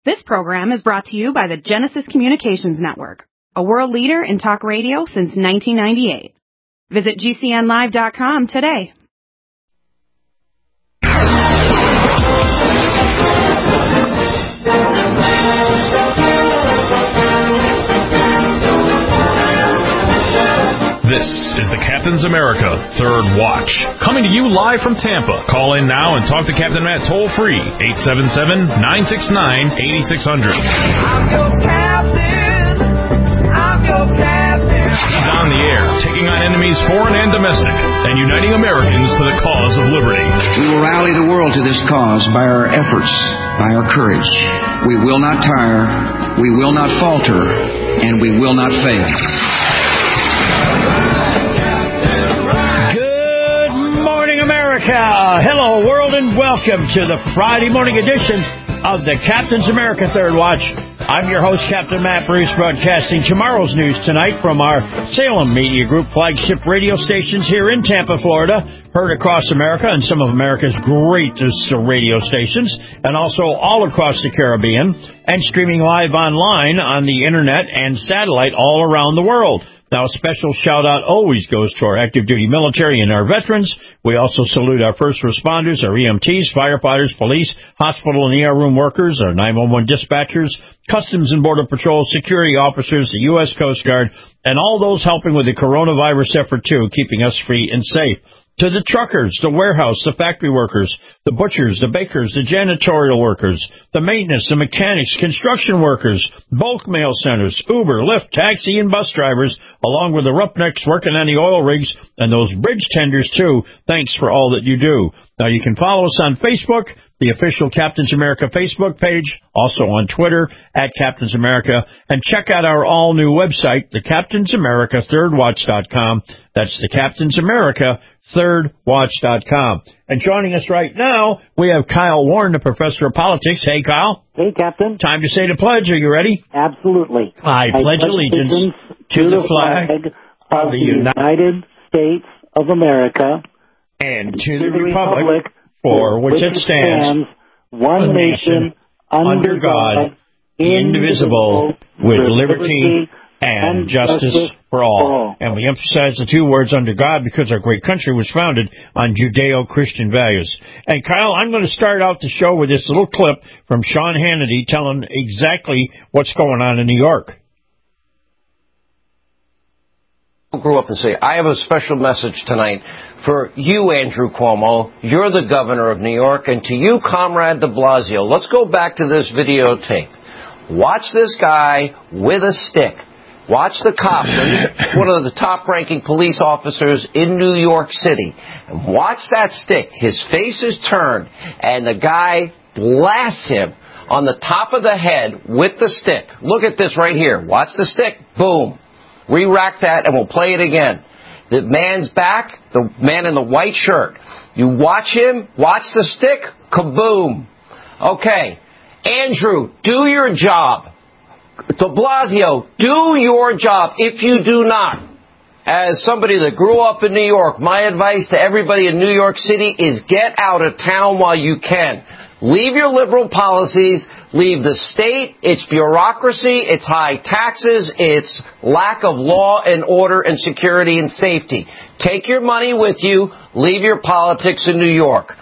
This program is brought to you by the Genesis Communications Network, a world leader in talk radio since 1998. Visit GCNlive.com today. This is the Captain's America Third Watch, coming to you live from Tampa. Call in now and talk to Captain Matt toll-free, 877-969-8600. I'm your captain. I'm your captain. He's on the air, taking on enemies foreign and domestic, and uniting Americans to the cause of liberty. We will rally the world to this cause by our efforts, by our courage. We will not tire, we will not falter, and we will not fail. Hello, world, and welcome to the Friday morning edition of the Captain's America Third Watch. I'm your host, Captain Matt Bruce, broadcasting tomorrow's news tonight from our Salem Media Group flagship radio stations here in Tampa, Florida, heard across America and some of America's greatest radio stations, and also all across the Caribbean, and streaming live online on the internet and satellite all around the world. Now, a special shout-out always goes to our active duty military and our veterans. We also salute our first responders, our EMTs, firefighters, police, hospital and ER room workers, our 911 dispatchers, Customs and Border Patrol, security officers, the U.S. Coast Guard, and all those helping with the coronavirus effort, too, keeping us free and safe. To the truckers, the warehouse, the factory workers, the butchers, the bakers, the janitorial workers, the maintenance, the mechanics, construction workers, bulk mail centers, Uber, Lyft, taxi, and bus drivers, along with the roughnecks working on the oil rigs and those bridge tenders, too. Thanks for all that you do. Now, you can follow us on Facebook, the official Captain's America Facebook page, also on Twitter, @Captain's America, and check out our all-new website, the Captain's America ThirdWatch.com. That's the Captain's America ThirdWatch.com. And joining us right now, we have Kyle Warren, the professor of politics. Hey, Kyle. Hey, Captain. Time to say the pledge. Are you ready? Absolutely. I pledge allegiance to the flag of the United States of America and to the republic for which it stands, one nation, under God, indivisible, with liberty and justice for all. And we emphasize the two words under God because our great country was founded on Judeo-Christian values. And Kyle, I'm going to start out the show with this little clip from Sean Hannity telling exactly what's going on in New York. Grew up and say, I have a special message tonight for you, Andrew Cuomo. You're the governor of New York. And to you, Comrade de Blasio, let's go back to this videotape. Watch this guy with a stick. Watch the cop, one of the top-ranking police officers in New York City. And watch that stick. His face is turned, and the guy blasts him on the top of the head with the stick. Look at this right here. Watch the stick. Boom. Re-rack that, and we'll play it again. The man's back, the man in the white shirt. You watch him, watch the stick, kaboom. Okay, Andrew, do your job. De Blasio, do your job. If you do not, as somebody that grew up in New York, my advice to everybody in New York City is get out of town while you can. Leave your liberal policies, leave the state, its bureaucracy, its high taxes, its lack of law and order and security and safety. Take your money with you, leave your politics in New York.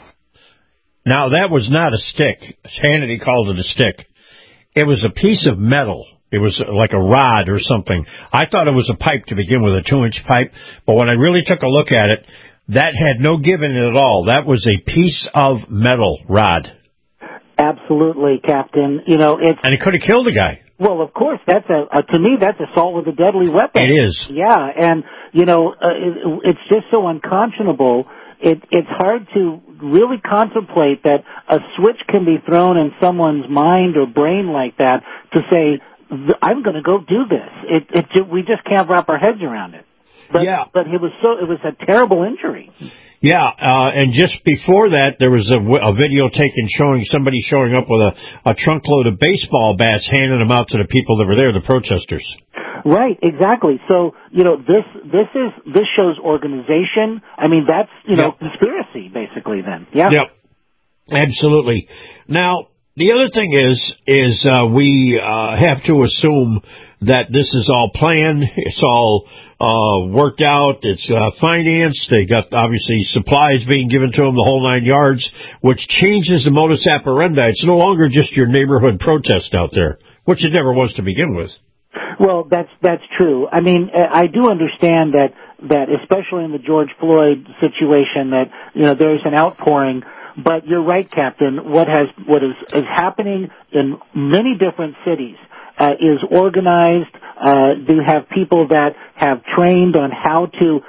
Now, that was not a stick. Hannity called it a stick. It was a piece of metal. It was like a rod or something. I thought it was a pipe to begin with, a 2-inch pipe, but when I really took a look at it, that had no give in it at all. That was a piece of metal rod. Absolutely, Captain. You know, it's... And it could have killed a guy. Well, of course, that's to me, that's assault with a deadly weapon. It is. Yeah, and, you know, it's just so unconscionable. It's hard to really contemplate that a switch can be thrown in someone's mind or brain like that to say, I'm going to go do this. We just can't wrap our heads around it. But, yeah. But it was a terrible injury. Yeah, and just before that, there was a video taken showing somebody showing up with a trunkload of baseball bats, handing them out to the people that were there, the protesters. Right, exactly. So, you know, this shows organization. I mean, that's, you know, conspiracy, basically, then. Yeah. Yep. Absolutely. Now, The other thing is we have to assume that this is all planned. It's all worked out. It's financed. They got, obviously, supplies being given to them, the whole 9 yards, which changes the modus operandi. It's no longer just your neighborhood protest out there, which it never was to begin with. Well, that's true. I mean, I do understand that especially in the George Floyd situation, that there's an outpouring. But you're right, Captain. What is happening in many different cities is organized. You have people that have trained on how to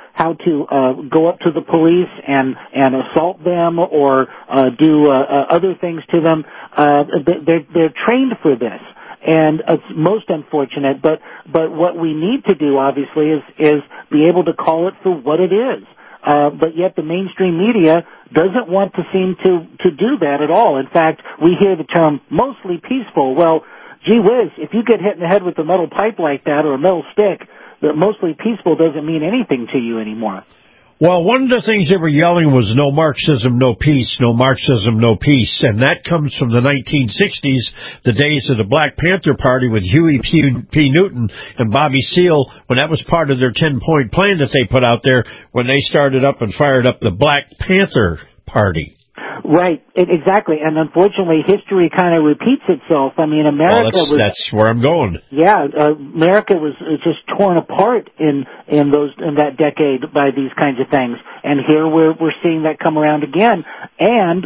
go up to the police and assault them or do other things to them. They're trained for this. And it's most unfortunate, but what we need to do, obviously, is be able to call it for what it is. But yet the mainstream media doesn't want to seem to do that at all. In fact, we hear the term mostly peaceful. Well, gee whiz, if you get hit in the head with a metal pipe like that or a metal stick, that mostly peaceful doesn't mean anything to you anymore. Well, one of the things they were yelling was no Marxism, no peace, no Marxism, no peace. And that comes from the 1960s, the days of the Black Panther Party with Huey P. Newton and Bobby Seale, when that was part of their 10-point plan that they put out there when they started up and fired up the Black Panther Party. Right, exactly, and unfortunately, history kind of repeats itself. I mean, America that's where I'm going. Yeah, America was just torn apart in that decade by these kinds of things, and here we're seeing that come around again. And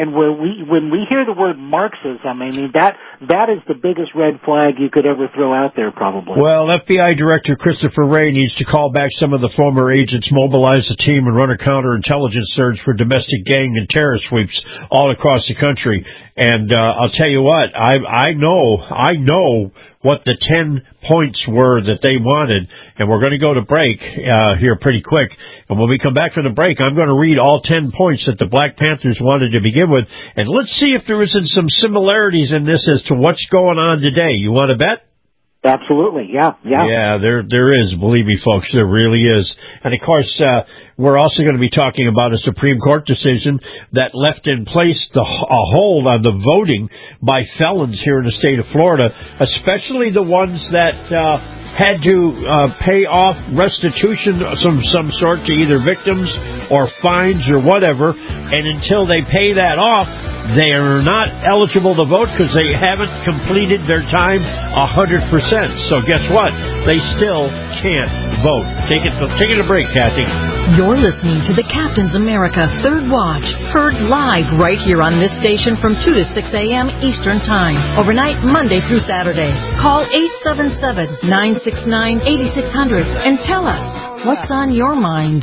when we hear the word Marxism, I mean that is the biggest red flag you could ever throw out there, probably. Well, FBI Director Christopher Wray needs to call back some of the former agents, mobilize a team, and run a counterintelligence surge for domestic gang and terrorist sweeps all across the country. And I'll tell you what, I know what the 10 points were that they wanted, and we're going to go to break here pretty quick. And when we come back from the break, I'm going to read all 10 points that the Black Panthers wanted to begin with, and let's see if there isn't some similarities in this as to what's going on today. You want to bet? Absolutely, yeah. Yeah, there is, believe me, folks, there really is. And of course, we're also going to be talking about a Supreme Court decision that left in place a hold on the voting by felons here in the state of Florida, especially the ones that had to pay off restitution of some sort to either victims or fines or whatever, and until they pay that off, they are not eligible to vote because they haven't completed their time 100%. So guess what? They still can't vote. Take it a break, Kathy. You're listening to the Captain's America Third Watch, heard live right here on this station from 2 to 6 a.m. Eastern Time, overnight Monday through Saturday. Call 877-969-8600 and tell us what's on your mind.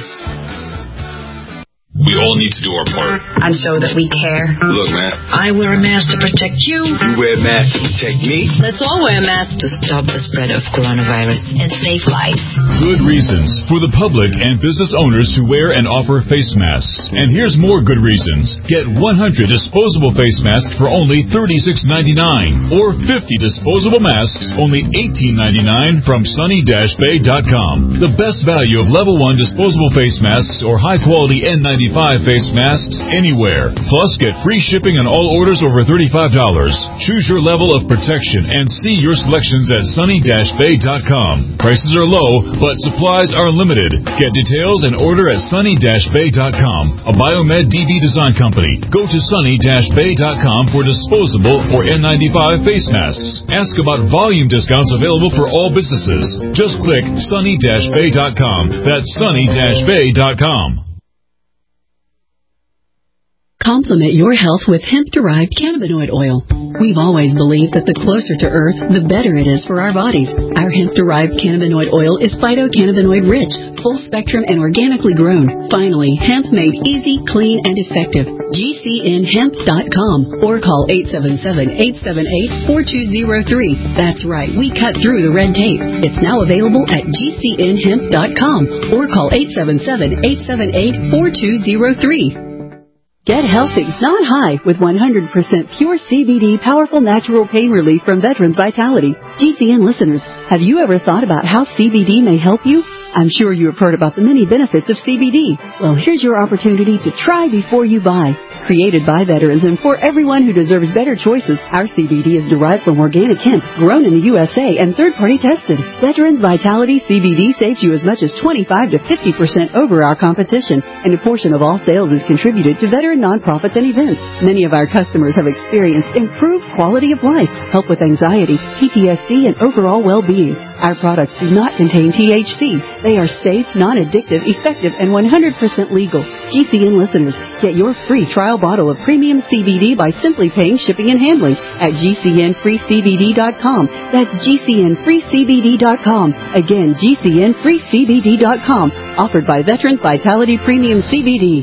We all need to do our part. And show that we care. Look, man. I wear a mask to protect you. You wear a mask to protect me. Let's all wear a mask to stop the spread of coronavirus and save lives. Good reasons for the public and business owners to wear and offer face masks. And here's more good reasons. Get 100 disposable face masks for only $36.99 or 50 disposable masks only $18.99 from sunny-bay.com. The best value of level 1 disposable face masks or high-quality N95 face masks anywhere. Plus, get free shipping on all orders over $35. Choose your level of protection and see your selections at sunny-bay.com. Prices are low, but supplies are limited. Get details and order at sunny-bay.com. A Biomed DB design company. Go to sunny-bay.com for disposable or N95 face masks. Ask about volume discounts available for all businesses. Just click sunny-bay.com. That's sunny-bay.com. Complement your health with hemp-derived cannabinoid oil. We've always believed that the closer to Earth, the better it is for our bodies. Our hemp-derived cannabinoid oil is phytocannabinoid rich, full spectrum, and organically grown. Finally, hemp made easy, clean, and effective. GCNhemp.com or call 877-878-4203. That's right, we cut through the red tape. It's now available at GCNhemp.com or call 877-878-4203. Get healthy, not high, with 100% pure CBD powerful natural pain relief from Veterans Vitality. GCN listeners, have you ever thought about how CBD may help you? I'm sure you have heard about the many benefits of CBD. Well, here's your opportunity to try before you buy. Created by veterans and for everyone who deserves better choices, our CBD is derived from organic hemp, grown in the USA and third-party tested. Veterans Vitality CBD saves you as much as 25 to 50% over our competition, and a portion of all sales is contributed to veteran nonprofits and events. Many of our customers have experienced improved quality of life, help with anxiety, PTSD, and overall well-being. Our products do not contain THC. They are safe, non-addictive, effective, and 100% legal. GCN listeners, get your free trial bottle of premium CBD by simply paying shipping and handling at GCNFreeCBD.com. That's GCNFreeCBD.com. Again, GCNFreeCBD.com. Offered by Veterans Vitality Premium CBD.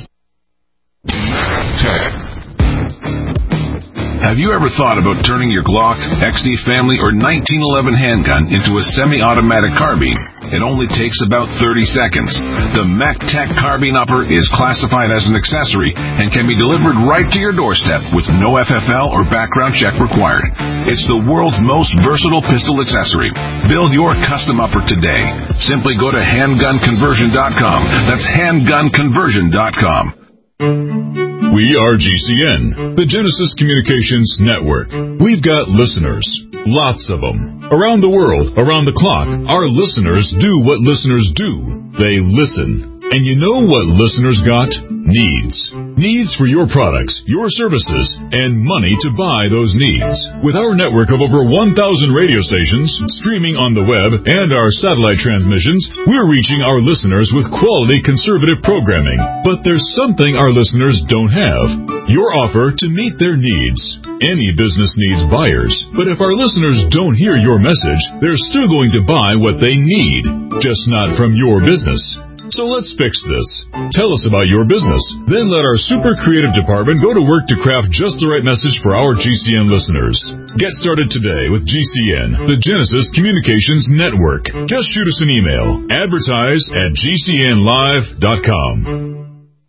Have you ever thought about turning your Glock, XD Family, or 1911 handgun into a semi-automatic carbine? It only takes about 30 seconds. The MacTac Carbine Upper is classified as an accessory and can be delivered right to your doorstep with no FFL or background check required. It's the world's most versatile pistol accessory. Build your custom upper today. Simply go to handgunconversion.com. That's handgunconversion.com. We are GCN, the Genesis Communications Network. We've got listeners, lots of them. Around the world, around the clock, our listeners do what listeners do. They listen. And you know what listeners got? Needs. Needs for your products, your services, and money to buy those needs. With our network of over 1,000 radio stations, streaming on the web, and our satellite transmissions, we're reaching our listeners with quality conservative programming. But there's something our listeners don't have. Your offer to meet their needs. Any business needs buyers. But if our listeners don't hear your message, they're still going to buy what they need, just not from your business. So let's fix this. Tell us about your business. Then let our super creative department go to work to craft just the right message for our GCN listeners. Get started today with GCN, the Genesis Communications Network. Just shoot us an email. Advertise at GCNlive.com.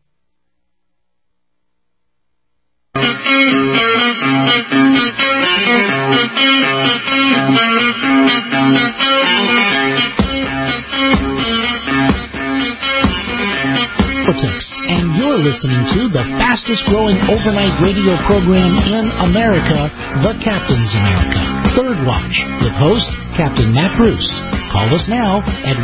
And you're listening to the fastest growing overnight radio program in America, The Captain's America. Third Watch with host Captain Matt Bruce. Call us now at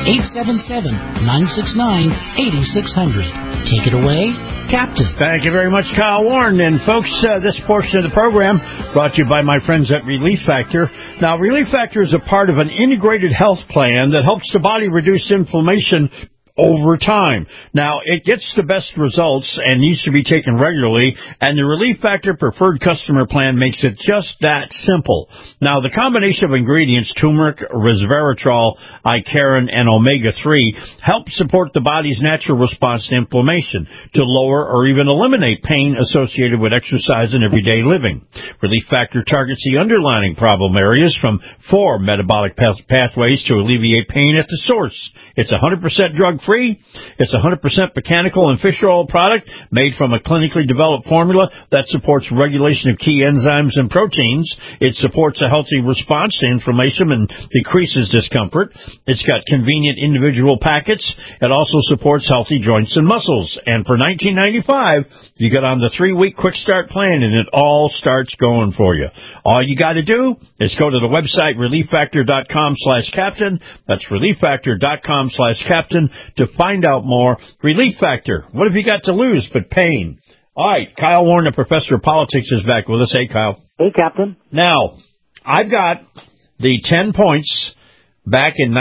1-877-969-8600. Take it away, Captain. Thank you very much, Kyle Warren. And folks, this portion of the program brought to you by my friends at Relief Factor. Now, Relief Factor is a part of an integrated health plan that helps the body reduce inflammation over time. Now, it gets the best results and needs to be taken regularly, and the Relief Factor Preferred Customer Plan makes it just that simple. Now, the combination of ingredients, turmeric, resveratrol, Icariin, and omega-3, help support the body's natural response to inflammation, to lower or even eliminate pain associated with exercise and everyday living. Relief Factor targets the underlying problem areas from 4 metabolic pathways to alleviate pain at the source. It's 100% drug-free. It's 100% mechanical and fish oil product made from a clinically developed formula that supports regulation of key enzymes and proteins. It supports a healthy response to inflammation and decreases discomfort. It's got convenient individual packets. It also supports healthy joints and muscles. And for $19.95, you get on the 3-week quick start plan, and it all starts going for you. All you got to do is go to the website relieffactor.com/captain. That's relieffactor.com/captain to find out more. Relief Factor. What have you got to lose but pain? All right, Kyle Warren, the professor of politics, is back with us. Hey, Kyle. Hey, Captain. Now, I've got the 10 points back in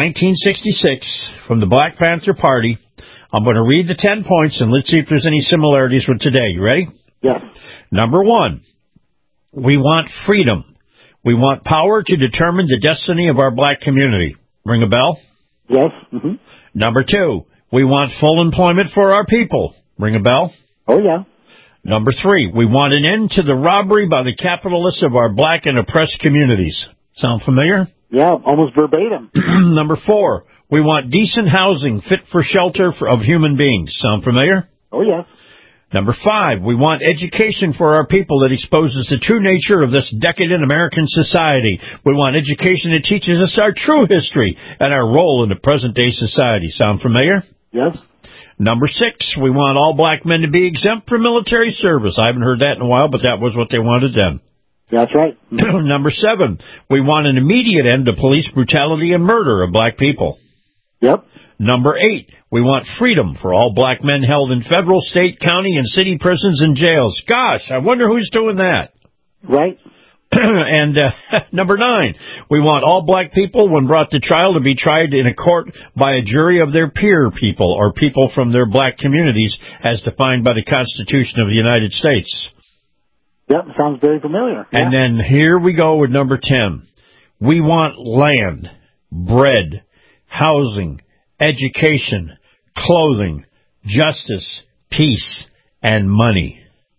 1966 from the Black Panther Party. I'm going to read the 10 points, and let's see if there's any similarities with today. You ready? Yes. Number 1, we want freedom. We want power to determine the destiny of our black community. Ring a bell? Yes. Mm-hmm. Number 2, we want full employment for our people. Ring a bell? Oh, yeah. Number 3, we want an end to the robbery by the capitalists of our black and oppressed communities. Sound familiar? Yeah, almost verbatim. Number 4, we want decent housing fit for shelter of human beings. Sound familiar? Oh, yes. Number 5, we want education for our people that exposes the true nature of this decadent American society. We want education that teaches us our true history and our role in the present-day society. Sound familiar? Yes. Number 6, we want all black men to be exempt from military service. I haven't heard that in a while, but that was what they wanted then. That's right. Number 7, we want an immediate end to police brutality and murder of black people. Yep. Number 8, we want freedom for all black men held in federal, state, county, and city prisons and jails. Gosh, I wonder who's doing that. Right. And number 9, we want all black people, when brought to trial, to be tried in a court by a jury of their peer people or people from their black communities as defined by the Constitution of the United States. Yep, sounds very familiar. And then here we go with number 10. We want land, bread, housing, education, clothing, justice, peace, and money.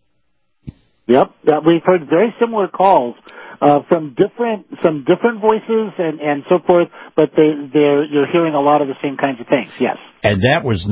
Yep, we've heard very similar calls from some different voices and so forth, but you're hearing a lot of the same kinds of things. Yes, and that was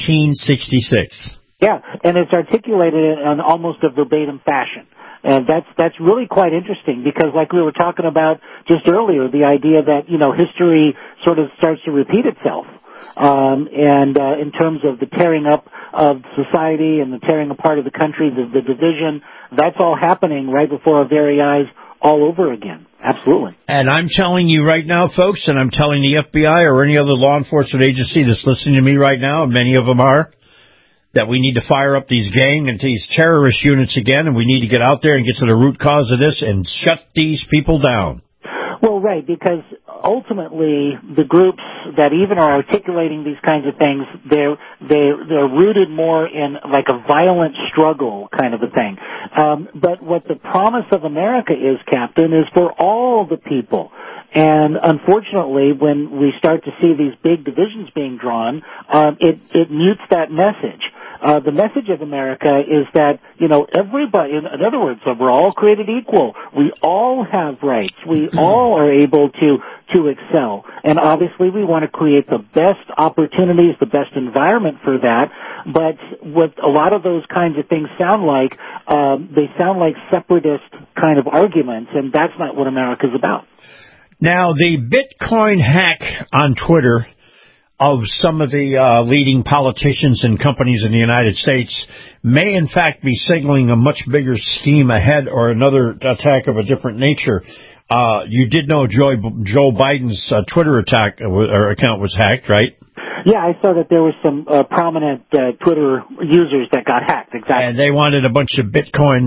1966. Yeah, and it's articulated in almost a verbatim fashion, and that's really quite interesting because, like we were talking about just earlier, the idea that history sort of starts to repeat itself. And in terms of the tearing up of society and the tearing apart of the country, the division, that's all happening right before our very eyes all over again. Absolutely. And I'm telling you right now, folks, and I'm telling the FBI or any other law enforcement agency that's listening to me right now, and many of them are, that we need to fire up these gang and these terrorist units again, and we need to get out there and get to the root cause of this and shut these people down. Well, right, because ultimately the groups that even are articulating these kinds of things, they're rooted more in like a violent struggle kind of a thing. But what the promise of America is, Captain, is for all the people. And unfortunately, when we start to see these big divisions being drawn, it mutes that message. The message of America is that, everybody, in other words, we're all created equal. We all have rights. We all are able to excel. And obviously we want to create the best opportunities, the best environment for that. But what a lot of those kinds of things sound like, they sound like separatist kind of arguments, and that's not what America's about. Now, the Bitcoin hack on Twitter of some of the leading politicians and companies in the United States may in fact be signaling a much bigger scheme ahead or another attack of a different nature. You did know Joe Biden's Twitter account was hacked, right? Yeah, I saw that there was some prominent Twitter users that got hacked, exactly. And they wanted a bunch of Bitcoin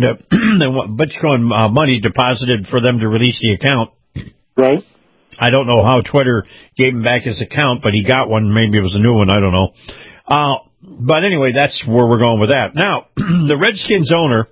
money deposited for them to release the account. Right. I don't know how Twitter gave him back his account, but he got one. Maybe it was a new one. I don't know. But anyway, that's where we're going with that. Now, the Redskins owner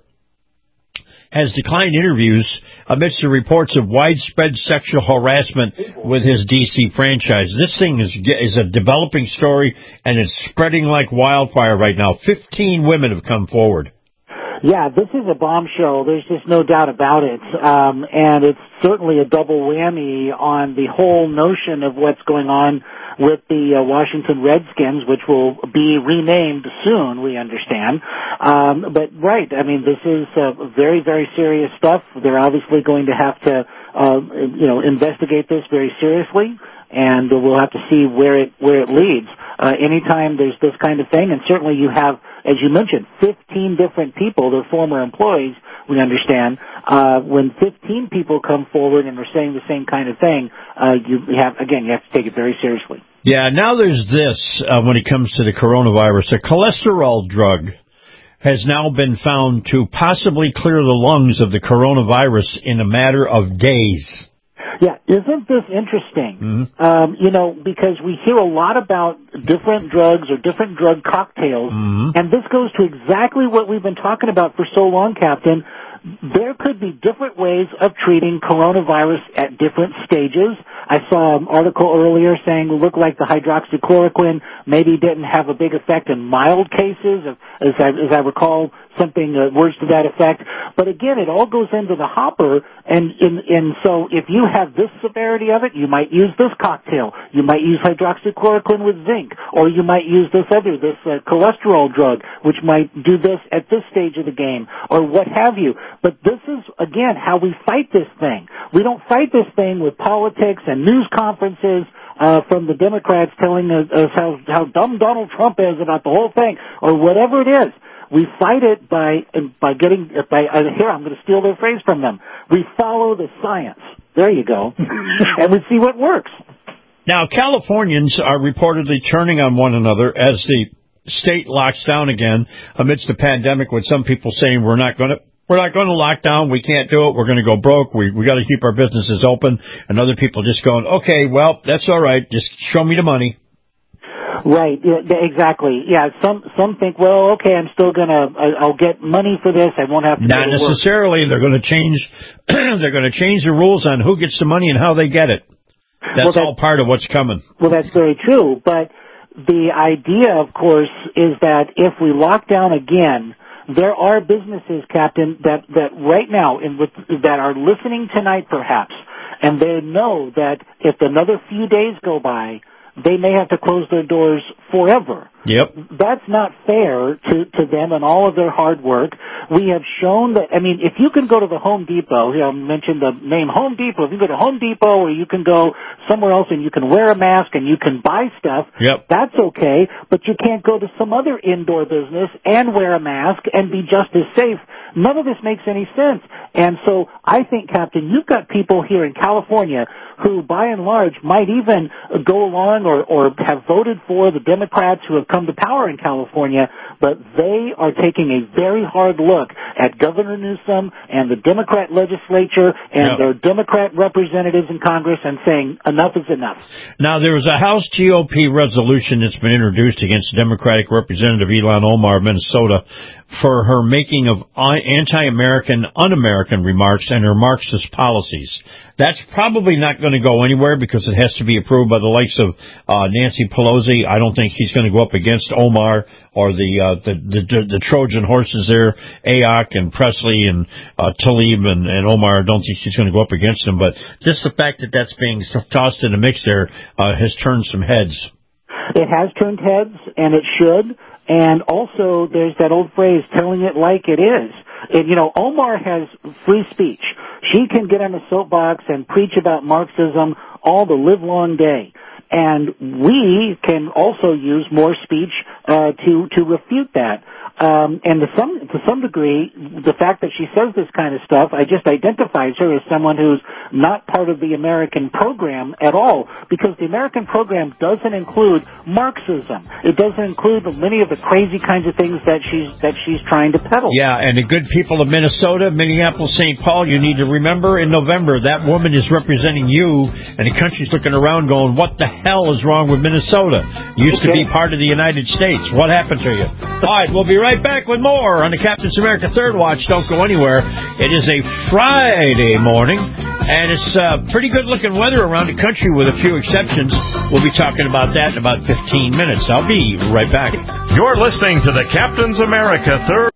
has declined interviews amidst the reports of widespread sexual harassment with his D.C. franchise. This thing is a developing story, and it's spreading like wildfire right now. 15 women have come forward. Yeah, this is a bombshell. There's just no doubt about it. And it's certainly a double whammy on the whole notion of what's going on with the Washington Redskins, which will be renamed soon, we understand. But right, I mean, this is very, very serious stuff. They're obviously going to have to, investigate this very seriously. And we'll have to see where it leads. Anytime there's this kind of thing, and certainly you have, as you mentioned, 15 different people, they're former employees, we understand. When 15 people come forward and are saying the same kind of thing, you have to take it very seriously. Yeah, now there's this, when it comes to the coronavirus, a cholesterol drug has now been found to possibly clear the lungs of the coronavirus in a matter of days. Yeah, isn't this interesting? Mm-hmm. Because we hear a lot about different drugs or different drug cocktails, and this goes to exactly what we've been talking about for so long, Captain. There could be different ways of treating coronavirus at different stages. I saw an article earlier saying it looked like the hydroxychloroquine maybe didn't have a big effect in mild cases, as I recall something, words to that effect. But again, it all goes into the hopper, and so if you have this severity of it, you might use this cocktail. You might use hydroxychloroquine with zinc, or you might use this cholesterol drug, which might do this at this stage of the game, or what have you. But this is, again, how we fight this thing. We don't fight this thing with politics and news conferences from the Democrats telling us how dumb Donald Trump is about the whole thing, or whatever it is. We fight it by here, I'm going to steal their phrase from them. We follow the science. There you go. And we see what works. Now, Californians are reportedly turning on one another as the state locks down again amidst the pandemic, with some people saying we're not going to lock down, we can't do it, we're going to go broke, we got to keep our businesses open, and other people just going, okay, well, that's all right, just show me the money. Right, exactly. Yeah, some think, well, okay, I'm still I'll get money for this, I won't have to Not necessarily. They're going to change the rules on who gets the money and how they get it. That's all part of what's coming. Well, that's very true, but the idea, of course, is that if we lock down again, there are businesses, Captain, that right now that are listening tonight, perhaps, and they know that if another few days go by, they may have to close their doors forever. Yep. That's not fair to them and all of their hard work. We have shown that, I mean, if you can go to the Home Depot, I mentioned the name Home Depot, if you go to Home Depot or you can go somewhere else and you can wear a mask and you can buy stuff, yep, that's okay, but you can't go to some other indoor business and wear a mask and be just as safe. None of this makes any sense. And so I think, Captain, you've got people here in California who, by and large, might even go along or have voted for the Democrats who have come to power in California, but they are taking a very hard look at Governor Newsom and the Democrat legislature and their Democrat representatives in Congress and saying enough is enough. Now, there was a House GOP resolution that's been introduced against Democratic Representative Ilhan Omar of Minnesota for her making of anti-American, un-American remarks and her Marxist policies. That's probably not going to go anywhere because it has to be approved by the likes of Nancy Pelosi. I don't think she's going to go up against Omar or the Trojan horses there, Ayok and Presley and Tlaib and Omar. I don't think she's going to go up against them. But just the fact that that's being tossed in the mix there has turned some heads. It has turned heads, and it should. And also, there's that old phrase, telling it like it is. And, Omar has free speech. She can get on a soapbox and preach about Marxism all the livelong day. And we can also use more speech to refute that. And to some degree, the fact that she says this kind of stuff, I just identifies her as someone who's not part of the American program at all, because the American program doesn't include Marxism. It doesn't include many of the crazy kinds of things that she's trying to peddle. Yeah, and the good people of Minnesota, Minneapolis, St. Paul, you need to remember in November that woman is representing you, and the country's looking around going, what the hell is wrong with Minnesota? You used to be part of the United States. What happened to you? All right, we'll be right back with more on the Captain's America Third Watch. Don't go anywhere. It is a Friday morning, and it's pretty good-looking weather around the country with a few exceptions. We'll be talking about that in about 15 minutes. I'll be right back. You're listening to the Captain's America Third.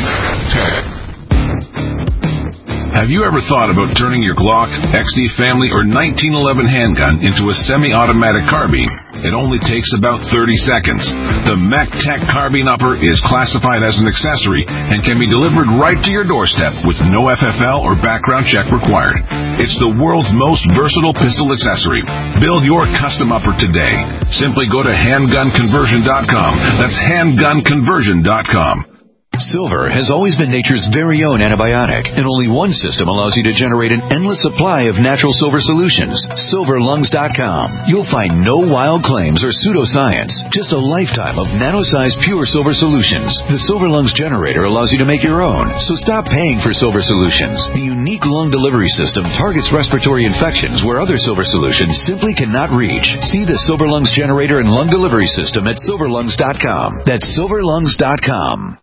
Have you ever thought about turning your Glock, XD Family, or 1911 handgun into a semi-automatic carbine? It only takes about 30 seconds. The MacTac Carbine Upper is classified as an accessory and can be delivered right to your doorstep with no FFL or background check required. It's the world's most versatile pistol accessory. Build your custom upper today. Simply go to handgunconversion.com. That's handgunconversion.com. Silver has always been nature's very own antibiotic, and only one system allows you to generate an endless supply of natural silver solutions. SilverLungs.com. You'll find no wild claims or pseudoscience, just a lifetime of nano-sized pure silver solutions. The Silver Lungs generator allows you to make your own, so stop paying for silver solutions. The unique lung delivery system targets respiratory infections where other silver solutions simply cannot reach. See the Silver Lungs generator and lung delivery system at SilverLungs.com. That's SilverLungs.com.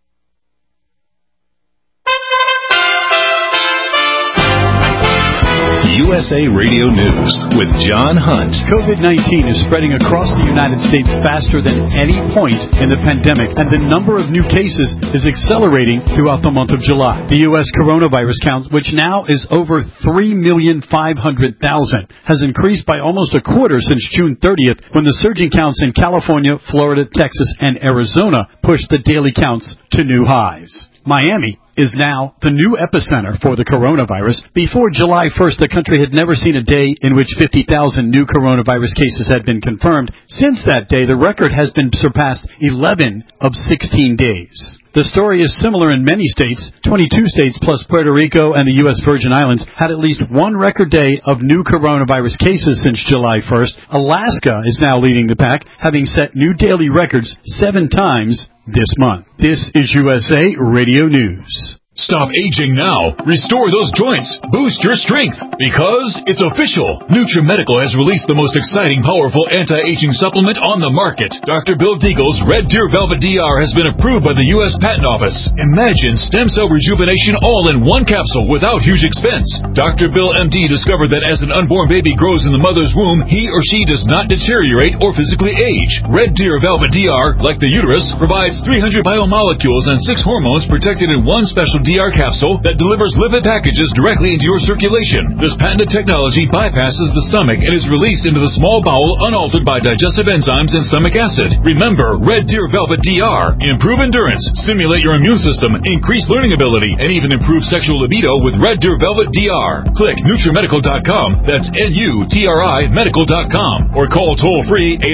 USA Radio News with John Hunt. COVID-19 is spreading across the United States faster than any point in the pandemic, and the number of new cases is accelerating throughout the month of July. The U.S. coronavirus count, which now is over 3,500,000, has increased by almost a quarter since June 30th, when the surging counts in California, Florida, Texas, and Arizona pushed the daily counts to new highs. Miami is now the new epicenter for the coronavirus. Before July 1st, the country had never seen a day in which 50,000 new coronavirus cases had been confirmed. Since that day, the record has been surpassed 11 of 16 days. The story is similar in many states. 22 states plus Puerto Rico and the U.S. Virgin Islands had at least one record day of new coronavirus cases since July 1st. Alaska is now leading the pack, having set new daily records 7 times this month. This is USA Radio News. Stop aging now. Restore those joints. Boost your strength. Because it's official. NutriMedical has released the most exciting, powerful anti-aging supplement on the market. Dr. Bill Deagle's Red Deer Velvet DR has been approved by the U.S. Patent Office. Imagine stem cell rejuvenation all in one capsule without huge expense. Dr. Bill MD discovered that as an unborn baby grows in the mother's womb, he or she does not deteriorate or physically age. Red Deer Velvet DR, like the uterus, provides 300 biomolecules and 6 hormones protected in one special DR capsule that delivers lipid packages directly into your circulation. This patented technology bypasses the stomach and is released into the small bowel unaltered by digestive enzymes and stomach acid. Remember, Red Deer Velvet DR. Improve endurance, stimulate your immune system, increase learning ability, and even improve sexual libido with Red Deer Velvet DR. Click NutriMedical.com, that's NUTRI Medical.com, or call toll-free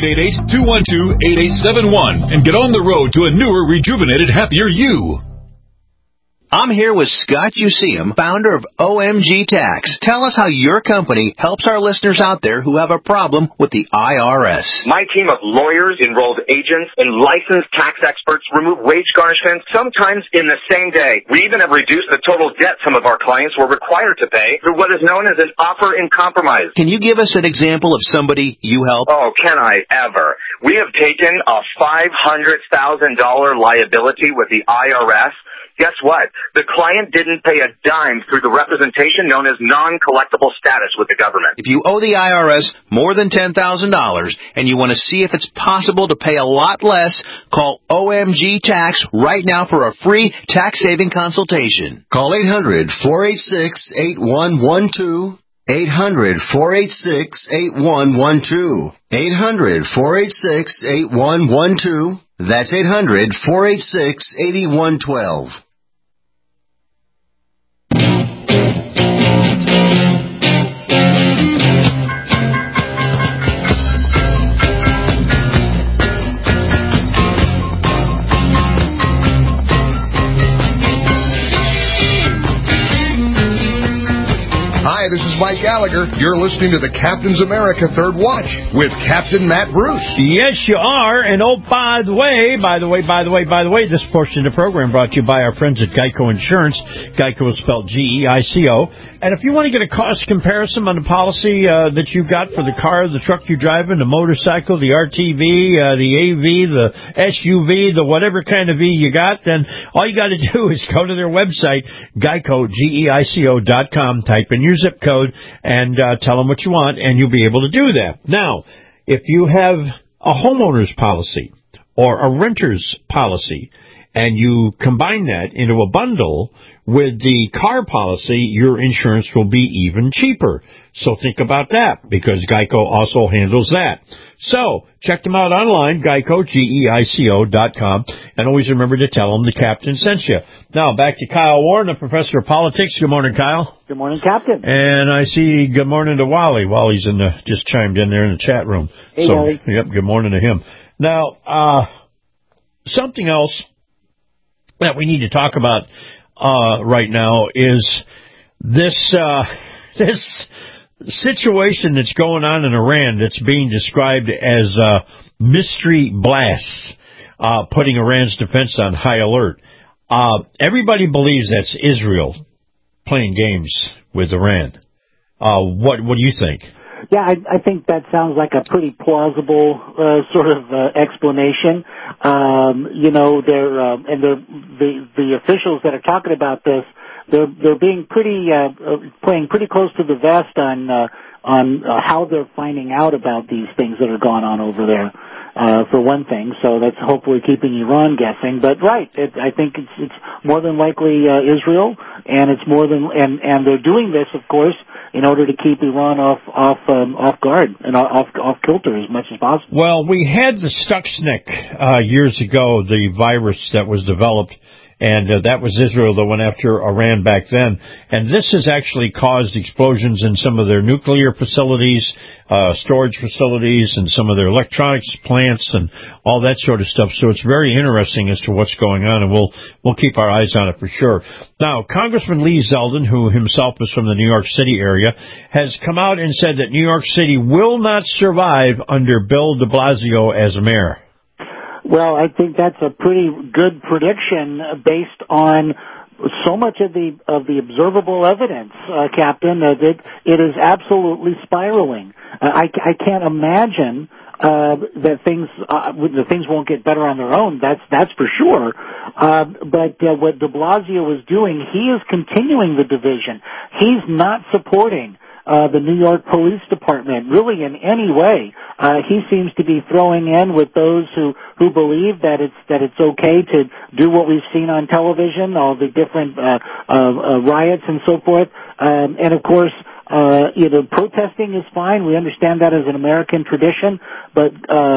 888-212-8871 and get on the road to a newer, rejuvenated, happier you. I'm here with Scott Useum, founder of OMG Tax. Tell us how your company helps our listeners out there who have a problem with the IRS. My team of lawyers, enrolled agents, and licensed tax experts remove wage garnishments, sometimes in the same day. We even have reduced the total debt some of our clients were required to pay through what is known as an offer in compromise. Can you give us an example of somebody you help? Oh, can I ever? We have taken a $500,000 liability with the IRS. Guess what? The client didn't pay a dime through the representation known as non-collectible status with the government. If you owe the IRS more than $10,000 and you want to see if it's possible to pay a lot less, call OMG Tax right now for a free tax-saving consultation. Call 800-486-8112. 800-486-8112. 800-486-8112. That's 800-486-8112. Hi, this is Mike Gallagher. You're listening to the Captain's America Third Watch with Captain Matt Bruce. Yes, you are. And oh, by the way, this portion of the program brought to you by our friends at Geico Insurance. Geico is spelled G-E-I-C-O. And if you want to get a cost comparison on the policy that you've got for the car, the truck you're driving, the motorcycle, the RTV, the AV, the SUV, the whatever kind of V you got, then all you got to do is go to their website, Geico, Geico.com, type in your zip code, and tell them what you want, and you'll be able to do that. Now, if you have a homeowner's policy or a renter's policy, and you combine that into a bundle with the car policy, your insurance will be even cheaper. So think about that, because Geico also handles that. So check them out online, Geico, Geico.com, and always remember to tell them the captain sent you. Now, back to Kyle Warren, the professor of politics. Good morning, Kyle. Good morning, Captain. And I see good morning to Wally. Wally's just chimed in there in the chat room. Hey, so, Wally. Yep, good morning to him. Now, something else that we need to talk about right now is this situation that's going on in Iran that's being described as mystery blasts, putting Iran's defense on high alert. Everybody believes that's Israel playing games with Iran. What do you think? Yeah, I think that sounds like a pretty plausible sort of explanation. The officials that are talking about this, they're being pretty playing pretty close to the vest on how they're finding out about these things that are going on over there. For one thing, so that's hopefully keeping Iran guessing. But right, I think it's more than likely Israel, and it's more than and they're doing this, of course, in order to keep Iran off guard and off kilter as much as possible. Well, we had the Stuxnet years ago, the virus that was developed And that was Israel that went after Iran back then. And this has actually caused explosions in some of their nuclear facilities, storage facilities, and some of their electronics plants and all that sort of stuff. So it's very interesting as to what's going on, and we'll keep our eyes on it for sure. Now, Congressman Lee Zeldin, who himself is from the New York City area, has come out and said that New York City will not survive under Bill de Blasio as mayor. Well, I think that's a pretty good prediction based on so much of the observable evidence, Captain, that it is absolutely spiraling. I can't imagine that things won't get better on their own. That's for sure. But what de Blasio is doing, he is continuing the division. He's not supporting the New York Police Department really in any way. He seems to be throwing in with those who believe that it's okay to do what we've seen on television, all the different riots and so forth. And of course, protesting is fine. We understand that as an American tradition, but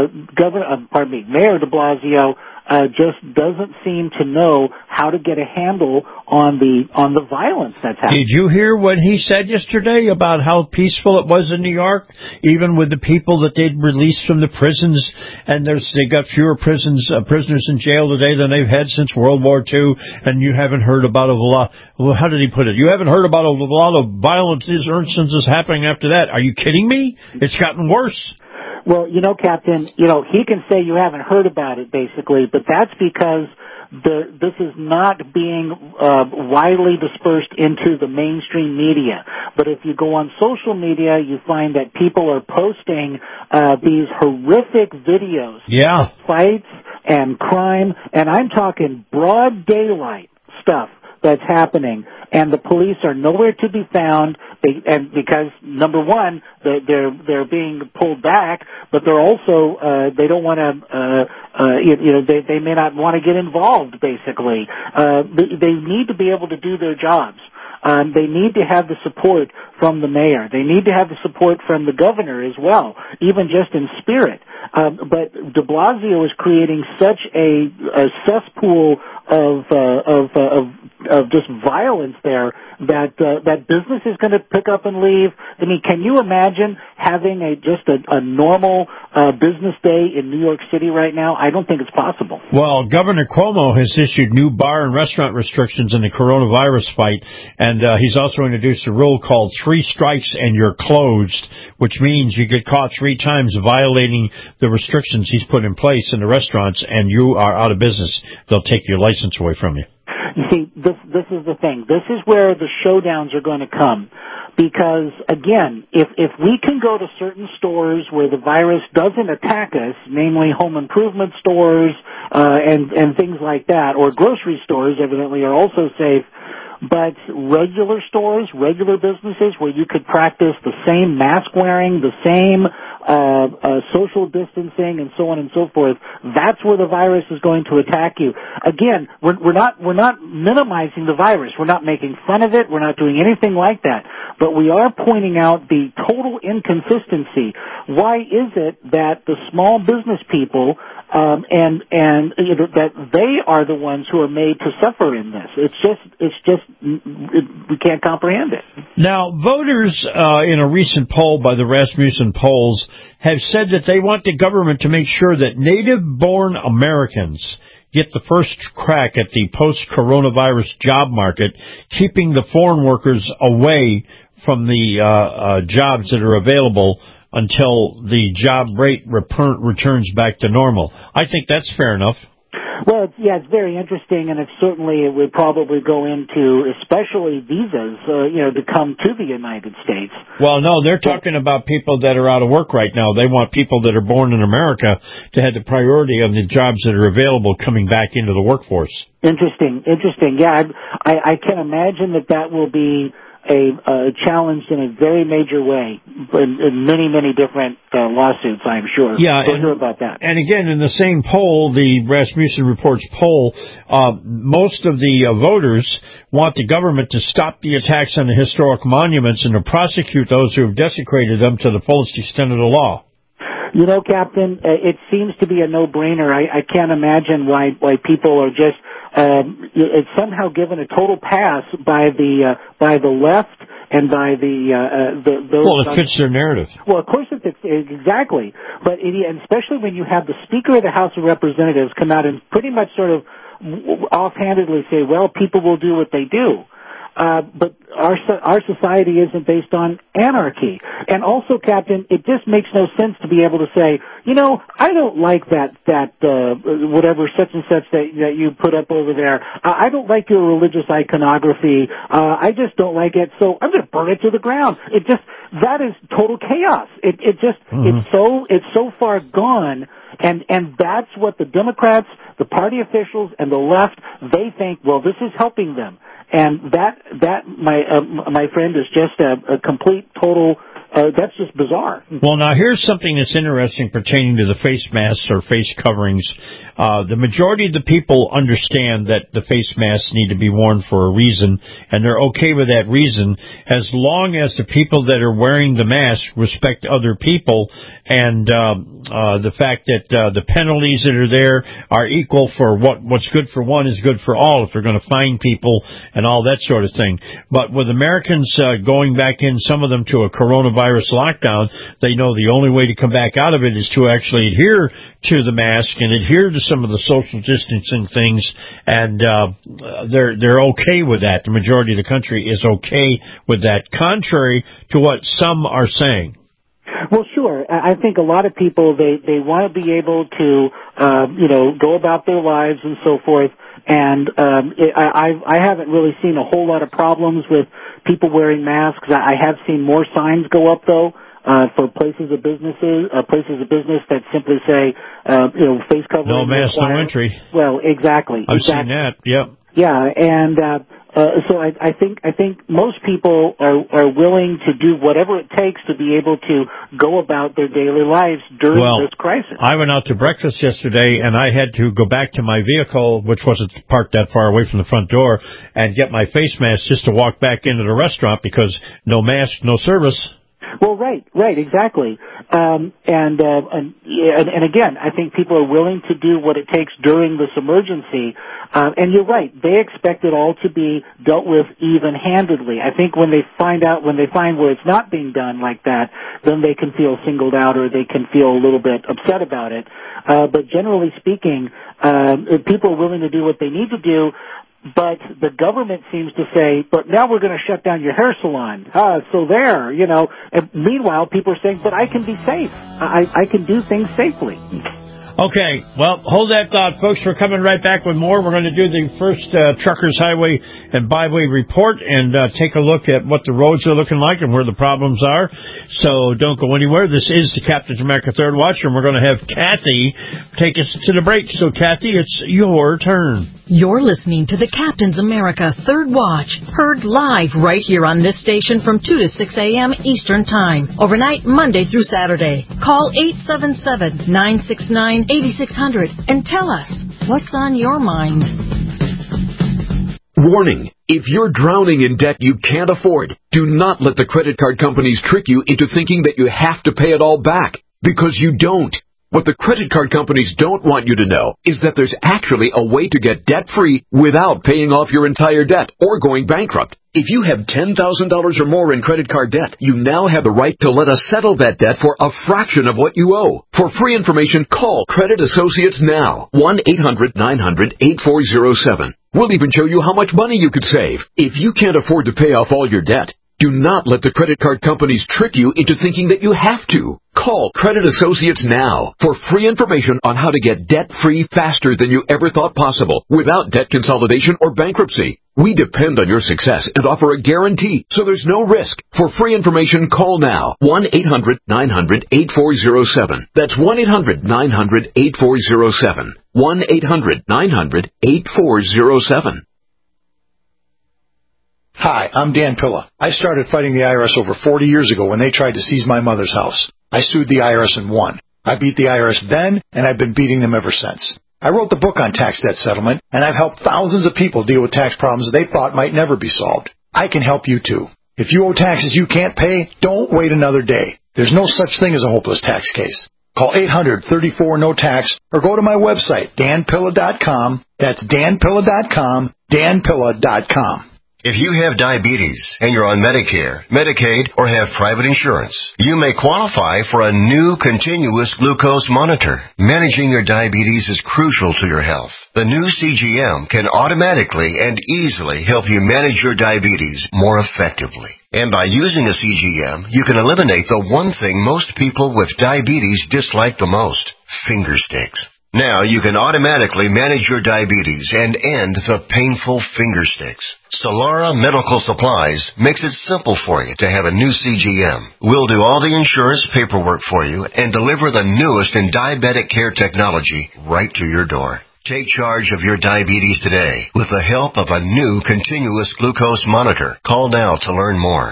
Mayor de Blasio just doesn't seem to know how to get a handle on the violence that's happening. Did you hear what he said yesterday about how peaceful it was in New York, even with the people that they'd released from the prisons, and they got fewer prisoners in jail today than they've had since World War II, and you haven't heard about a lot. Well, how did he put it? You haven't heard about a lot of violent instances happening after that. Are you kidding me? It's gotten worse. Well, Captain, he can say you haven't heard about it, basically, but that's because this is not being widely dispersed into the mainstream media. But if you go on social media, you find that people are posting these horrific videos of fights and crime, and I'm talking broad daylight stuff that's happening, and the police are nowhere to be found. Because number one, they're being pulled back, but they're also they don't want to they may not want to get involved. Basically, they need to be able to do their jobs. They need to have the support from the mayor. They need to have the support from the governor as well, even just in spirit. But de Blasio is creating such a cesspool of just violence there that business is going to pick up and leave. I mean, can you imagine having a normal business day in New York City right now? I don't think it's possible. Well, Governor Cuomo has issued new bar and restaurant restrictions in the coronavirus fight, and he's also introduced a rule called 3 strikes and you're closed, which means you get caught 3 times violating the restrictions he's put in place in the restaurants, and you are out of business. They'll take your license away from you. You see, this is the thing. This is where the showdowns are going to come. Because, again, if we can go to certain stores where the virus doesn't attack us, namely home improvement stores and things like that, or grocery stores evidently are also safe, but regular stores, regular businesses where you could practice the same mask wearing, the same social distancing, and so on and so forth, that's where the virus is going to attack you. Again, we're not minimizing the virus. We're not making fun of it. We're not doing anything like that. But we are pointing out the total inconsistency. Why is it that the small business people that they are the ones who are made to suffer in this? We can't comprehend it. Now, voters in a recent poll by the Rasmussen polls have said that they want the government to make sure that native-born Americans get the first crack at the post-coronavirus job market, keeping the foreign workers away from the jobs that are available until the job rate returns back to normal. I think that's fair enough. Well, it's very interesting, and it would probably go into especially visas, to come to the United States. Well, no, they're talking about people that are out of work right now. They want people that are born in America to have the priority of the jobs that are available coming back into the workforce. Interesting. Yeah, I can imagine that will be a challenge in a very major way in many, many different lawsuits, I'm sure. Yeah, we'll hear about that. And again, in the same poll, the Rasmussen Reports poll, most of the voters want the government to stop the attacks on the historic monuments and to prosecute those who have desecrated them to the fullest extent of the law. You know, Captain, it seems to be a no-brainer. I can't imagine why people are just it's somehow given a total pass by the left and by those. Well, it fits their narrative. Well, of course it fits exactly, but and especially when you have the Speaker of the House of Representatives come out and pretty much sort of offhandedly say, "Well, people will do what they do." But our society isn't based on anarchy. And also, Captain, it just makes no sense to be able to say, you know, I don't like that whatever such and such that you put up over there. I don't like your religious iconography. I just don't like it, so I'm going to burn it to the ground. That is total chaos. It's so far gone. And that's what the Democrats, the party officials, and the left, they think, well, this is helping them. And that my friend, is just a complete, total, that's just bizarre. Well, now here's something that's interesting pertaining to the face masks or face coverings. The majority of the people understand that the face masks need to be worn for a reason, and they're okay with that reason as long as the people that are wearing the mask respect other people, and the fact that the penalties that are there are equal for what's good for one is good for all if they're going to fine people and all that sort of thing. But with Americans going back in, some of them to a coronavirus lockdown, they know the only way to come back out of it is to actually adhere to the mask and adhere to some of the social distancing things, and they're okay with that. The majority of the country is okay with that, contrary to what some are saying. Well, sure. I think a lot of people, they want to be able to, go about their lives and so forth. And I haven't really seen a whole lot of problems with people wearing masks. I have seen more signs go up, though, for places of business that simply say, face covering. No mask, no entry. Well, exactly. I've seen that. Yep. Yeah, and so I think most people are willing to do whatever it takes to be able to go about their daily lives during this crisis. I went out to breakfast yesterday, and I had to go back to my vehicle, which wasn't parked that far away from the front door, and get my face mask just to walk back into the restaurant because no mask, no service. Well, right, exactly. And again, I think people are willing to do what it takes during this emergency. And you're right, they expect it all to be dealt with even-handedly. I think when they find where it's not being done like that, then they can feel singled out or they can feel a little bit upset about it. But generally speaking, people are willing to do what they need to do. But the government seems to say, but now we're going to shut down your hair salon. So there, And meanwhile, people are saying, but I can be safe. I can do things safely. Okay, well, hold that thought, folks. We're coming right back with more. We're going to do the first Truckers Highway and Byway report and take a look at what the roads are looking like and where the problems are. So don't go anywhere. This is the Captain's America Third Watch, and we're going to have Kathy take us to the break. So, Kathy, it's your turn. You're listening to the Captain's America Third Watch, heard live right here on this station from 2 to 6 a.m. Eastern Time, overnight Monday through Saturday. Call 877-969-8600 and tell us what's on your mind. Warning, if you're drowning in debt you can't afford, do not let the credit card companies trick you into thinking that you have to pay it all back, because you don't. What the credit card companies don't want you to know is that there's actually a way to get debt-free without paying off your entire debt or going bankrupt. If you have $10,000 or more in credit card debt, you now have the right to let us settle that debt for a fraction of what you owe. For free information, call Credit Associates now. 1-800-900-8407. We'll even show you how much money you could save. If you can't afford to pay off all your debt, do not let the credit card companies trick you into thinking that you have to. Call Credit Associates now for free information on how to get debt-free faster than you ever thought possible without debt consolidation or bankruptcy. We depend on your success and offer a guarantee, so there's no risk. For free information, call now. 1-800-900-8407. That's 1-800-900-8407. 1-800-900-8407. Hi, I'm Dan Pilla. I started fighting the IRS over 40 years ago when they tried to seize my mother's house. I sued the IRS and won. I beat the IRS then, and I've been beating them ever since. I wrote the book on tax debt settlement, and I've helped thousands of people deal with tax problems they thought might never be solved. I can help you too. If you owe taxes you can't pay, don't wait another day. There's no such thing as a hopeless tax case. Call 800-34-NO-TAX or go to my website, danpilla.com. That's danpilla.com, danpilla.com. If you have diabetes and you're on Medicare, Medicaid, or have private insurance, you may qualify for a new continuous glucose monitor. Managing your diabetes is crucial to your health. The new CGM can automatically and easily help you manage your diabetes more effectively. And by using a CGM, you can eliminate the one thing most people with diabetes dislike the most, finger sticks. Now you can automatically manage your diabetes and end the painful finger sticks. Solara Medical Supplies makes it simple for you to have a new CGM. We'll do all the insurance paperwork for you and deliver the newest in diabetic care technology right to your door. Take charge of your diabetes today with the help of a new continuous glucose monitor. Call now to learn more.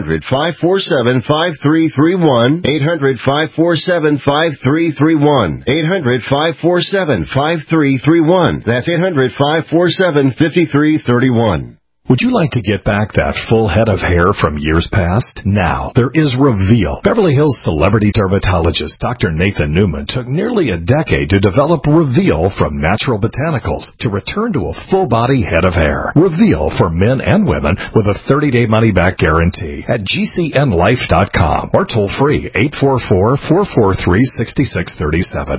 800-547-5331. 800-547-5331. 800-547-5331. That's 800-547-5331. Would you like to get back that full head of hair from years past? Now, there is Reveal. Beverly Hills celebrity dermatologist Dr. Nathan Newman took nearly a decade to develop Reveal from natural botanicals to return to a full-body head of hair. Reveal for men and women with a 30-day money-back guarantee at GCNlife.com or toll-free 844-443-6637.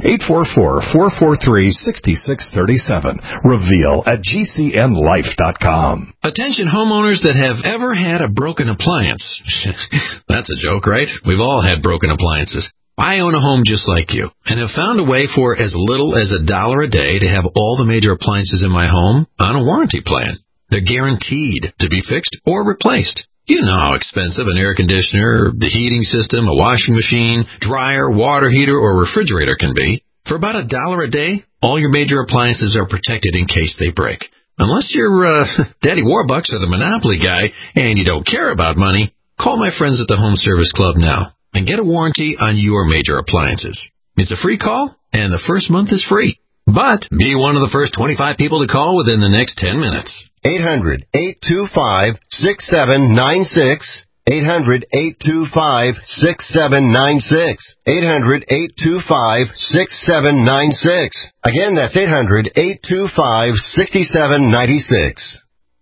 844-443-6637. Reveal at GCNlife.com. Attention homeowners that have ever had a broken appliance. That's a joke, right? We've all had broken appliances. I own a home just like you and have found a way for as little as $1 a day to have all the major appliances in my home on a warranty plan. They're guaranteed to be fixed or replaced. You know how expensive an air conditioner, the heating system, a washing machine, dryer, water heater, or refrigerator can be. For about $1 a day, all your major appliances are protected in case they break. Unless you're Daddy Warbucks or the Monopoly guy and you don't care about money, call my friends at the Home Service Club now and get a warranty on your major appliances. It's a free call, and the first month is free. But be one of the first 25 people to call within the next 10 minutes. 800-825-6796. 800-825-6796. 800-825-6796. Again, that's 800-825-6796.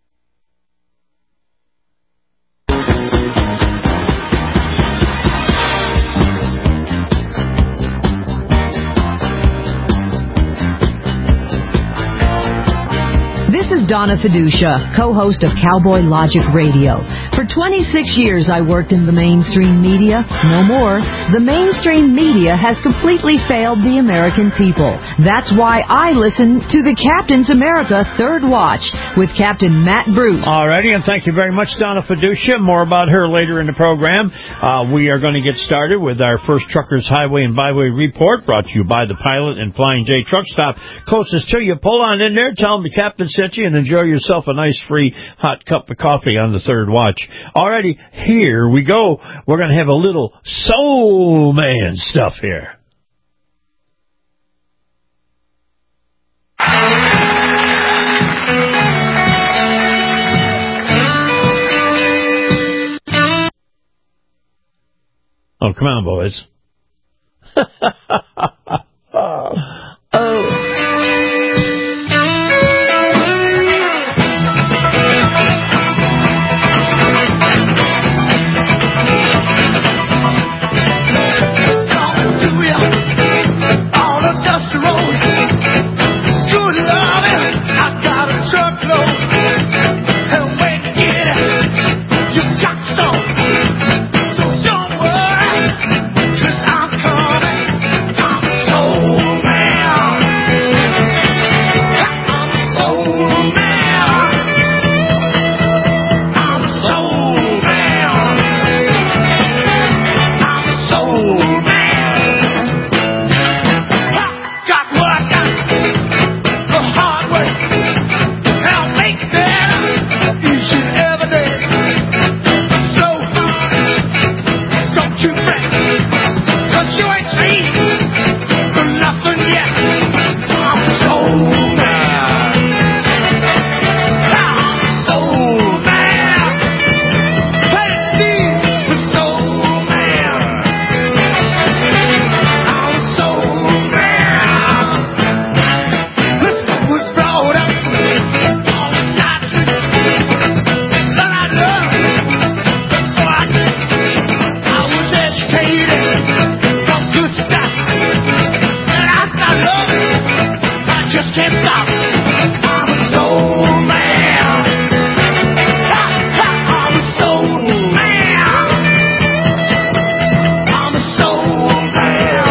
This is Donna Fiducia, co-host of Cowboy Logic Radio. For 26 years, I worked in the mainstream media. No more. The mainstream media has completely failed the American people. That's why I listen to the Captain's America Third Watch with Captain Matt Bruce. Alrighty, and thank you very much, Donna Fiducia. More about her later in the program. We are going to get started with our first Truckers Highway and Byway Report, brought to you by the Pilot and Flying J Truck Stop closest to you. Pull on in there, tell them the Captain sent you, and enjoy yourself a nice free hot cup of coffee on the Third Watch. Alrighty, here we go. We're going to have a little Soul Man stuff here. Oh, come on, boys. Oh. So don't worry, 'cause I'm coming. can't stop. I'm a soul man. I'm a soul man. I'm a soul man.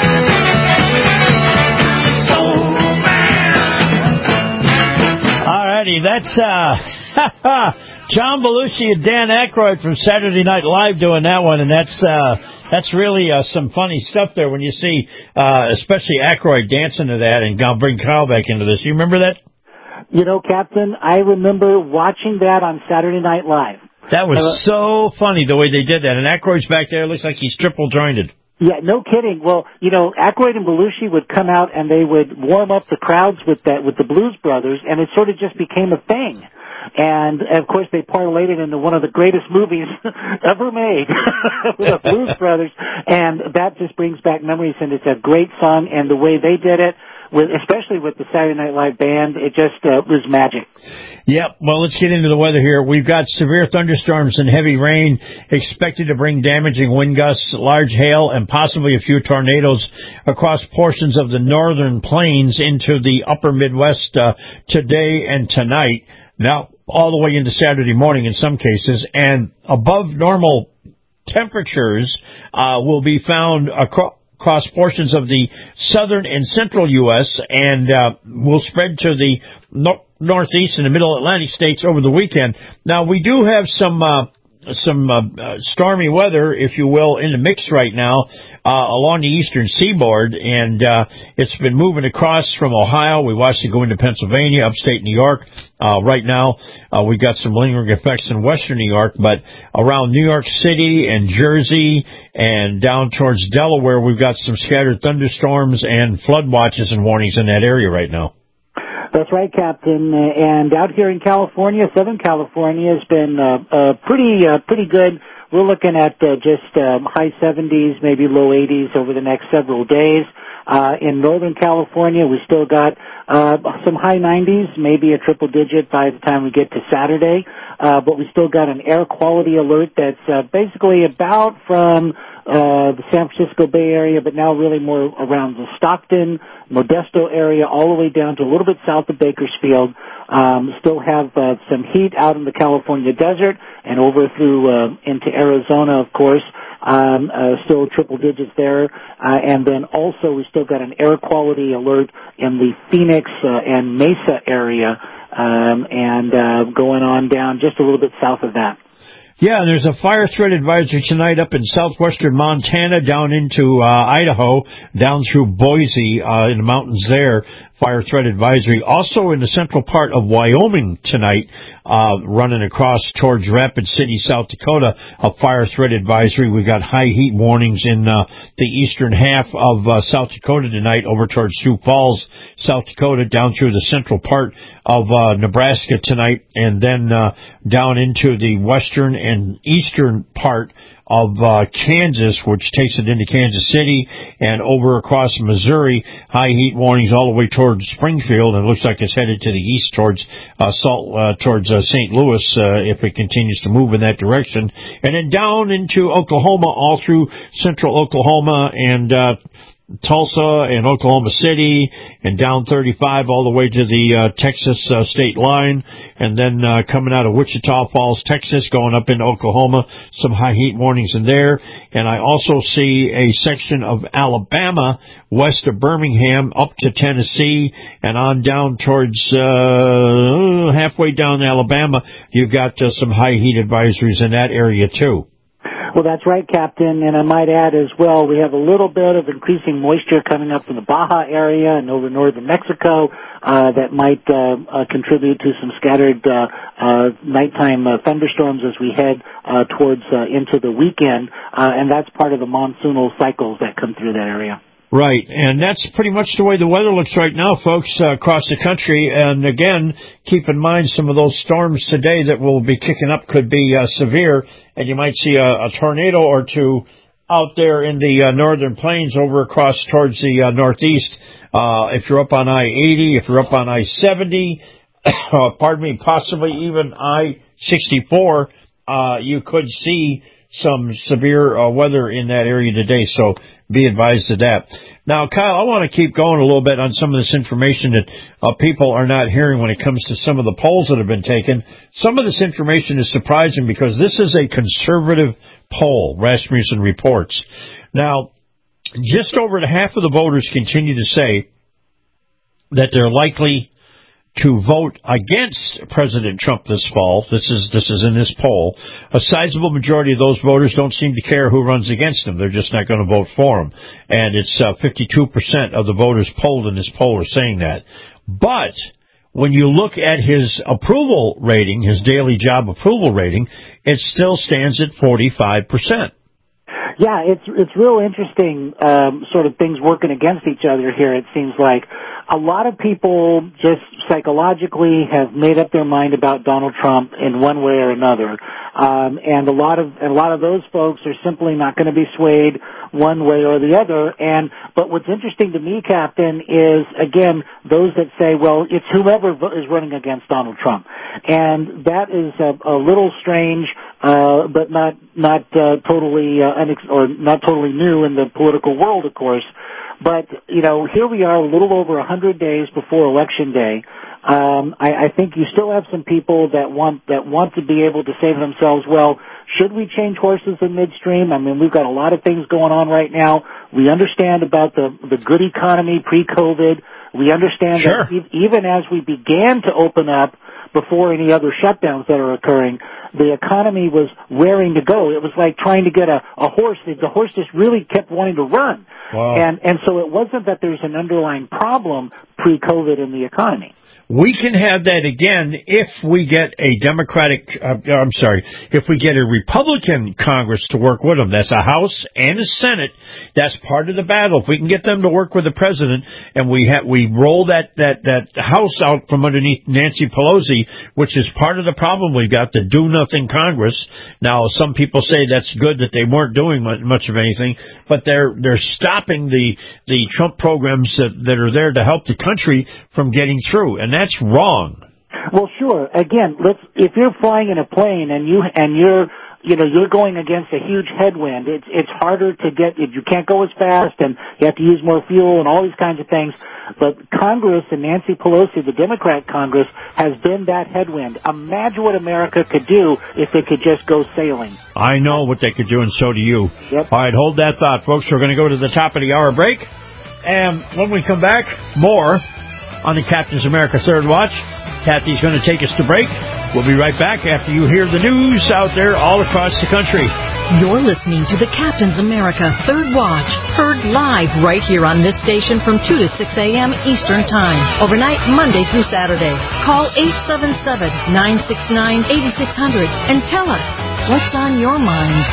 I'm a soul man. Alrighty, that's John Belushi and Dan Aykroyd from Saturday Night Live doing that one, and that's really some funny stuff there when you see, especially Aykroyd dancing to that, and I'll bring Carl back into this. You remember that? You know, Captain, I remember watching that on Saturday Night Live. That was so funny the way they did that, and Aykroyd's back there. It looks like he's triple jointed. Yeah, no kidding. Well, you know, Aykroyd and Belushi would come out and they would warm up the crowds with the Blues Brothers, and it sort of just became a thing. And, of course, they parlayed it into one of the greatest movies ever made with the Blues Brothers. And that just brings back memories, and it's a great song. And the way they did it, especially with the Saturday Night Live band, it just was magic. Yep. Well, let's get into the weather here. We've got severe thunderstorms and heavy rain expected to bring damaging wind gusts, large hail, and possibly a few tornadoes across portions of the northern plains into the upper Midwest today and tonight. Now, all the way into Saturday morning in some cases, and above normal temperatures will be found across portions of the southern and central U.S. and will spread to the northeast and the middle Atlantic states over the weekend. Now, we do have some stormy weather, if you will, in the mix right now along the eastern seaboard, and it's been moving across from Ohio. We watched it go into Pennsylvania, upstate New York. Right now, we got some lingering effects in western New York, but around New York City and Jersey and down towards Delaware, we've got some scattered thunderstorms and flood watches and warnings in that area right now. That's right, Captain. And out here in California, Southern California has been pretty good. We're looking at just high 70s, maybe low 80s over the next several days. In Northern California, we still got some high 90s, maybe a triple digit by the time we get to Saturday. But we still got an air quality alert that's basically about from the San Francisco Bay Area, but now really more around the Stockton, Modesto area, all the way down to a little bit south of Bakersfield. Still have some heat out in the California desert and over through into Arizona, of course. Still triple digits there. And then also we still got an air quality alert in the Phoenix and Mesa area, and going on down just a little bit south of that. Yeah, there's a fire threat advisory tonight up in southwestern Montana, down into Idaho, down through Boise in the mountains there. Fire threat advisory. Also in the central part of Wyoming tonight, running across towards Rapid City, South Dakota, a fire threat advisory. We've got high heat warnings in the eastern half of South Dakota tonight, over towards Sioux Falls, South Dakota, down through the central part of Nebraska tonight, and then down into the western and eastern part of Kansas, which takes it into Kansas City and over across Missouri. High heat warnings all the way towards Springfield, and it looks like it's headed to the east towards St. Louis if it continues to move in that direction. And then down into Oklahoma, all through central Oklahoma and Tulsa and Oklahoma City, and down 35 all the way to the Texas state line, and then coming out of Wichita Falls, Texas, going up into Oklahoma, some high heat warnings in there. And I also see a section of Alabama west of Birmingham up to Tennessee, and on down towards halfway down Alabama, you've got some high heat advisories in that area too. Well, that's right, Captain, and I might add as well, we have a little bit of increasing moisture coming up from the Baja area and over northern Mexico that might contribute to some scattered nighttime thunderstorms as we head towards into the weekend, and that's part of the monsoonal cycles that come through that area. Right, and that's pretty much the way the weather looks right now, folks, across the country. And again, keep in mind some of those storms today that will be kicking up could be severe, and you might see a tornado or two out there in the northern plains over across towards the northeast. If you're up on I-80, if you're up on I-70, possibly even I-64, you could see some severe weather in that area today, so be advised of that. Now, Kyle, I want to keep going a little bit on some of this information that people are not hearing when it comes to some of the polls that have been taken. Some of this information is surprising because this is a conservative poll, Rasmussen reports. Now, just over half of the voters continue to say that they're likely to vote against President Trump this fall. This is in this poll. A sizable majority of those voters don't seem to care who runs against him. They're just not going to vote for him. And it's 52% of the voters polled in this poll are saying that. But when you look at his approval rating, his daily job approval rating, it still stands at 45%. Yeah, it's real interesting, sort of things working against each other here, it seems like. A lot of people just psychologically have made up their mind about Donald Trump in one way or another. And a lot of those folks are simply not going to be swayed one way or the other. But what's interesting to me, Captain, is again, those that say, well, it's whoever is running against Donald Trump. And that is a little strange, but not totally new in the political world, of course. But, here we are a little over 100 days before Election Day. I think you still have some people that want to be able to say to themselves, well, should we change horses in midstream? I mean, we've got a lot of things going on right now. We understand about the good economy pre-COVID. We understand that even as we began to open up before any other shutdowns that are occurring, the economy was raring to go. It was like trying to get a horse. The horse just really kept wanting to run. Wow. And so it wasn't that there's an underlying problem pre-COVID in the economy. We can have that again if we get a if we get a Republican Congress to work with them. That's a House and a Senate. That's part of the battle. If we can get them to work with the president and we roll that House out from underneath Nancy Pelosi, which is part of the problem we've got, the do-nothing Congress. Now, some people say that's good that they weren't doing much of anything, but they're stopping the Trump programs that are there to help the country from getting through, and that's wrong. Well, sure. Again, if you're flying in a plane and you're going against a huge headwind, it's harder to get. You can't go as fast, and you have to use more fuel and all these kinds of things. But Congress and Nancy Pelosi, the Democrat Congress, has been that headwind. Imagine what America could do if it could just go sailing. I know what they could do, and so do you. Yep. All right, hold that thought, folks. We're going to go to the top of the hour break, and when we come back, more on the Captain's America Third Watch. Kathy's going to take us to break. We'll be right back after you hear the news out there all across the country. You're listening to the Captain's America Third Watch, heard live right here on this station from 2 to 6 a.m. Eastern Time, overnight Monday through Saturday. Call 877-969-8600 and tell us what's on your mind.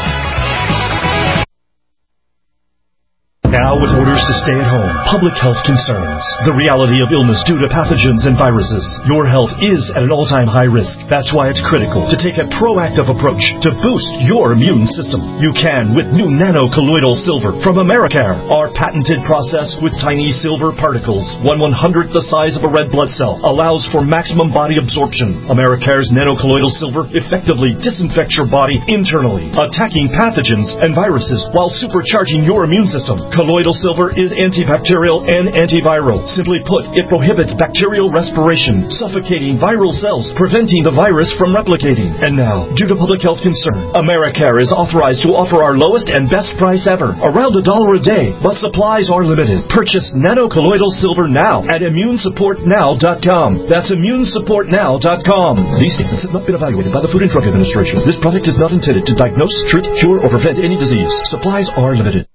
Now with orders to stay at home, public health concerns, the reality of illness due to pathogens and viruses, your health is at an all-time high risk. That's why it's critical to take a proactive approach to boost your immune system. You can with new nano-colloidal silver from Americare. Our patented process with tiny silver particles, 1/100th the size of a red blood cell, allows for maximum body absorption. Americare's nano-colloidal silver effectively disinfects your body internally, attacking pathogens and viruses while supercharging your immune system. Colloidal silver is antibacterial and antiviral. Simply put, it prohibits bacterial respiration, suffocating viral cells, preventing the virus from replicating. And now, due to public health concern, Americare is authorized to offer our lowest and best price ever, around $1 a day, but supplies are limited. Purchase nano-colloidal silver now at immunesupportnow.com. That's immunesupportnow.com. These statements have not been evaluated by the Food and Drug Administration. This product is not intended to diagnose, treat, cure, or prevent any disease. Supplies are limited.